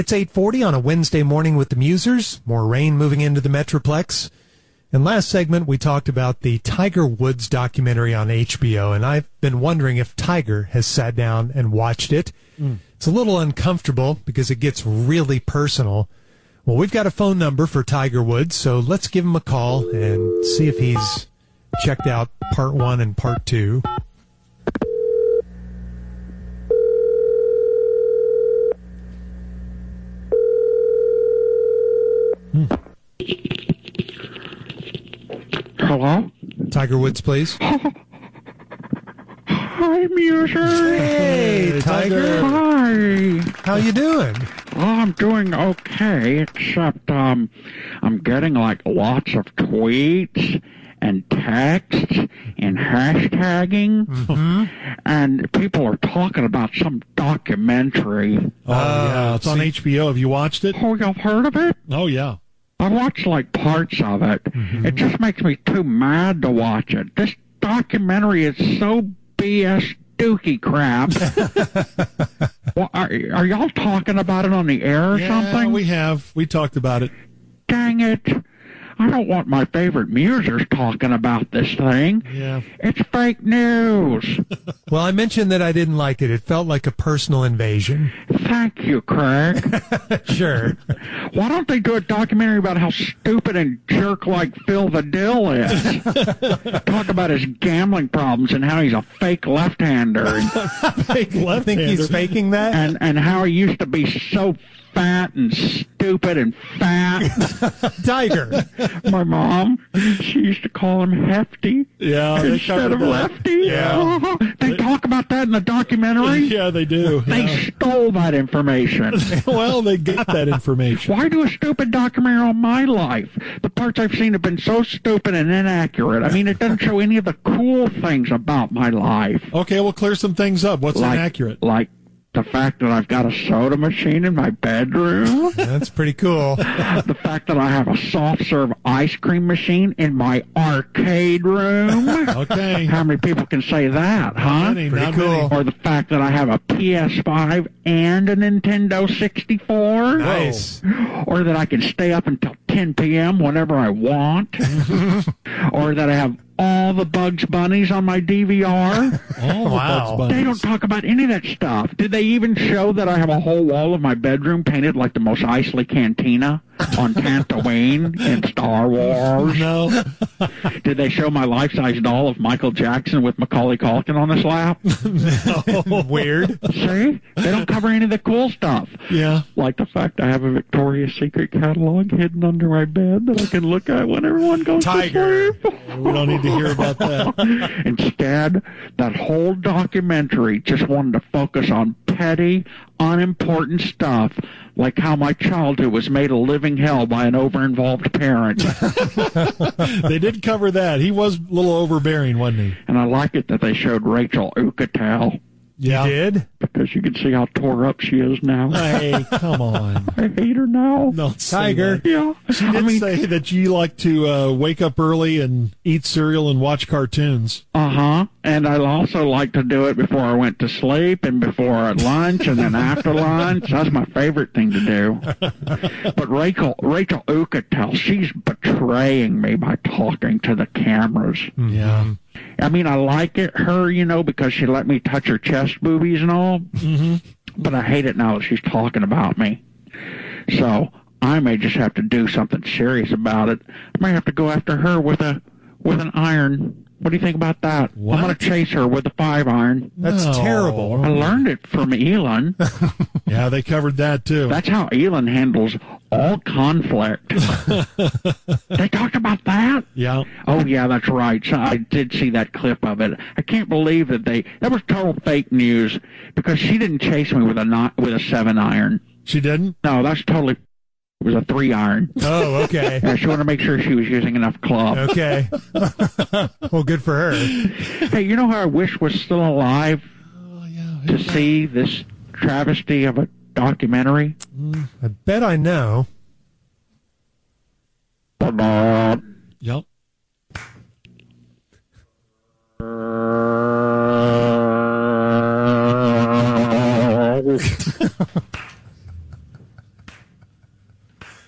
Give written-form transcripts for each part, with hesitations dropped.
It's 8:40 on a Wednesday morning with the Musers. More rain moving into the Metroplex. And last segment, we talked about the Tiger Woods documentary on HBO, and I've been wondering if Tiger has sat down and watched it. It's a little uncomfortable because it gets really personal. Well, we've got a phone number for Tiger Woods, so let's give him a call and see if he's checked out part 1 and part 2. Hello? Tiger Woods, please. Hi, Muser. Hey, Tiger. Hi. How you doing? Well, I'm doing okay, except I'm getting like lots of tweets and texts and hashtagging, and people are talking about some documentary. Oh, yeah. It's on HBO. Have you watched it? Oh, y'all heard of it? Oh, yeah. I watched like parts of it. It just makes me too mad to watch it. This documentary is so BS dookie crap. Well, are y'all talking about it on the air or something? We have. We talked about it. Dang it. I don't want my favorite musers talking about this thing. Yeah. It's fake news. Well, I mentioned that I didn't like it. It felt like a personal invasion. Thank you, Craig. Sure. Why don't they do a documentary about how stupid and jerk like Phil the Dill is? Talk about his gambling problems and how he's a fake left-hander. Fake I think he's faking that? And how he used to be so fat and stupid and fat. Tiger. My mom, she used to call him Hefty Yeah. They instead covered of that. Lefty. Yeah. They talk about that in the documentary. Yeah, they do. They Yeah. stole that information. Well, they got that information. Why do a stupid documentary on my life? The parts I've seen have been so stupid and inaccurate. I mean, it doesn't show any of the cool things about my life. Okay, we'll clear some things up. What's inaccurate? Like the fact that I've got a soda machine in my bedroom. That's pretty cool. The fact that I have a soft serve ice cream machine in my arcade room. Okay. How many people can say that, huh? Pretty cool. Or the fact that I have a PS5 and a Nintendo 64. Nice. Or that I can stay up until 10 p.m. whenever I want. Or that I have all the Bugs Bunnies on my DVR. Oh, Wow. Bugs Bunnies. They don't talk about any of that stuff. Did they even show that I have a whole wall of my bedroom painted like the Mos Eisley Cantina on Tatooine in Star Wars? No. Did they show my life-size doll of Michael Jackson with Macaulay Culkin on his lap? Weird. See? They don't cover any of the cool stuff. Yeah. Like the fact I have a Victoria's Secret catalog hidden under my bed that I can look at when everyone goes Tiger. to sleep. We don't need to hear about that. Instead, that whole documentary just wanted to focus on petty, unimportant stuff, like how my childhood was made a living hell by an over-involved parent. They did cover that. He was a little overbearing, wasn't he? And I like it that they showed Rachel Uchitel, Yeah. You did? because you can see how tore up she is now. Hey, come on. I hate her now. Don't say Tiger. that. Yeah. She did say that you like to wake up early and eat cereal and watch cartoons. Uh-huh. And I also like to do it before I went to sleep and before at lunch and then after lunch. That's my favorite thing to do. But Rachel Uchitel, she's betraying me by talking to the cameras. Yeah. I mean, I like her, because she let me touch her chest boobies and all. Mm-hmm. But I hate it now that she's talking about me. So I may just have to do something serious about it. I may have to go after her with an iron. What do you think about that? What? I'm going to chase her with a 5-iron. That's No. terrible. I learned it from Elon. Yeah, they covered that too. That's how Elon handles all conflict. They talked about that? Yeah. Oh, yeah, that's right. So I did see that clip of it. I can't believe that that was total fake news, because she didn't chase me with a 7-iron. She didn't? No, that's totally. It was a 3-iron. Oh, okay. Yeah, she wanted to make sure she was using enough club. Okay. Well, good for her. Hey, you know who I wish was still alive Oh, yeah. to see this travesty of a documentary? I bet I know. Yep.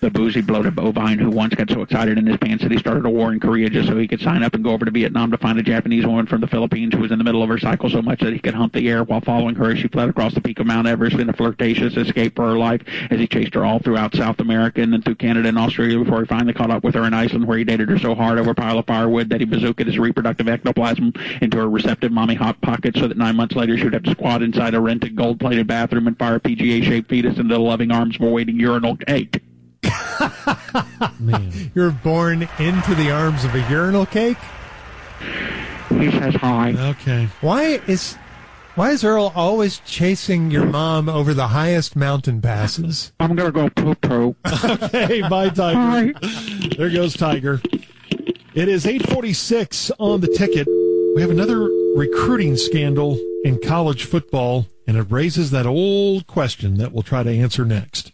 the boozy, bloated bovine who once got so excited in his pants that he started a war in Korea just so he could sign up and go over to Vietnam to find a Japanese woman from the Philippines who was in the middle of her cycle so much that he could hump the air while following her as she fled across the peak of Mount Everest in a flirtatious escape for her life as he chased her all throughout South America and then through Canada and Australia before he finally caught up with her in Iceland, where he dated her so hard over a pile of firewood that he bazookaed his reproductive ectoplasm into her receptive mommy hot pocket so that 9 months later she would have to squat inside a rented gold-plated bathroom and fire a PGA-shaped fetus into the loving arms of a waiting urinal cake. Man. You're born into the arms of a urinal cake? He says hi. Okay. Why is Earl always chasing your mom over the highest mountain passes? I'm going to go poo-poo. Okay, bye, Tiger. Bye. There goes Tiger. It is 8:46 on the ticket. We have another recruiting scandal in college football, and it raises that old question that we'll try to answer next.